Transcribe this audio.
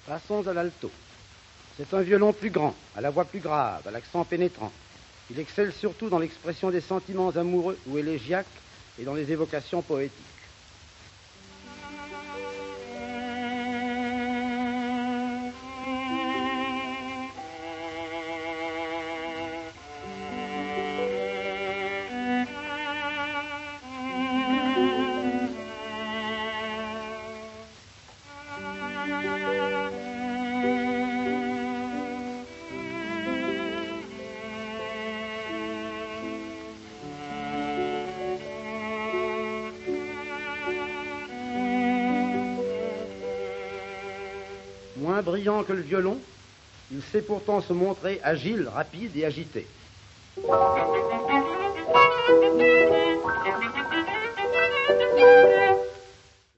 Passons à l'alto. C'est un violon plus grand, à la voix plus grave, à l'accent pénétrant. Il excelle surtout dans l'expression des sentiments amoureux ou élégiaques et dans les évocations poétiques. Moins brillant que le violon, il sait pourtant se montrer agile, rapide et agité.